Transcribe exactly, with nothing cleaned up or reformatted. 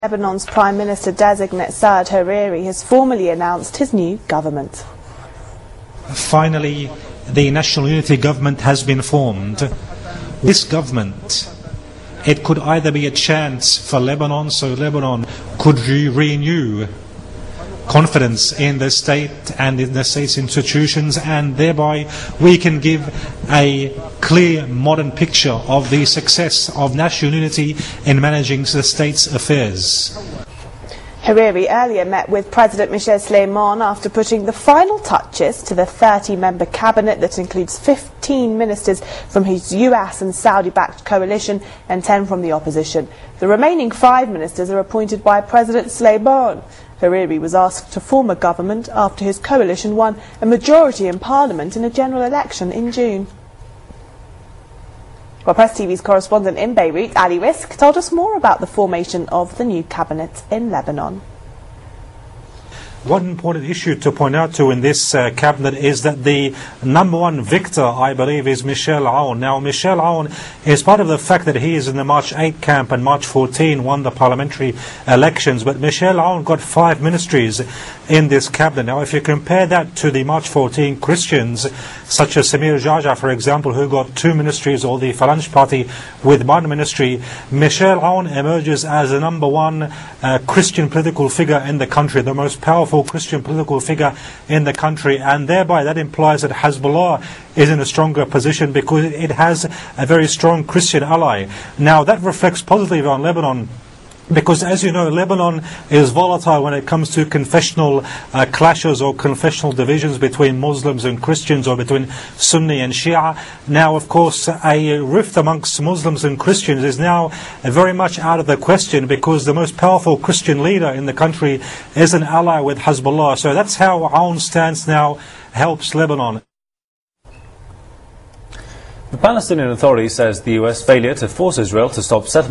Lebanon's Prime Minister-designate Saad Hariri has formally announced his new government. Finally, the National Unity Government has been formed. This government, it could either be a chance for Lebanon, so Lebanon could re renew confidence in the state and in the state's institutions, and thereby we can give a clear modern picture of the success of national unity in managing the state's affairs. Hariri earlier met with President Michel Sleiman after putting the final touches to the thirty member cabinet that includes fifteen ministers from his U S and Saudi-backed coalition and ten from the opposition. The remaining five ministers are appointed by President Sleiman. Hariri was asked to form a government after his coalition won a majority in parliament in a general election in June. Well, Press T V's correspondent in Beirut, Ali Risk, told us more about the formation of the new cabinet in Lebanon. One important issue to point out to in this uh, cabinet is that the number one victor, I believe, is Michel Aoun. Now, Michel Aoun is part of the fact that he is in the March eighth camp and March fourteenth won the parliamentary elections. But Michel Aoun got five ministries in this cabinet. Now, if you compare that to the March fourteenth Christians, such as Samir Jaja, for example, who got two ministries, or the Falange Party with one ministry, Michel Aoun emerges as the number one uh, Christian political figure in the country, the most powerful Christian political figure in the country, and thereby that implies that Hezbollah is in a stronger position because it has a very strong Christian ally. Now, that reflects positively on Lebanon, because, as you know, Lebanon is volatile when it comes to confessional uh, clashes or confessional divisions between Muslims and Christians, or between Sunni and Shia. Now, of course, a rift amongst Muslims and Christians is now very much out of the question, because the most powerful Christian leader in the country is an ally with Hezbollah. So that's how Aoun's stance now helps Lebanon. The Palestinian Authority says the U S failure to force Israel to stop settlement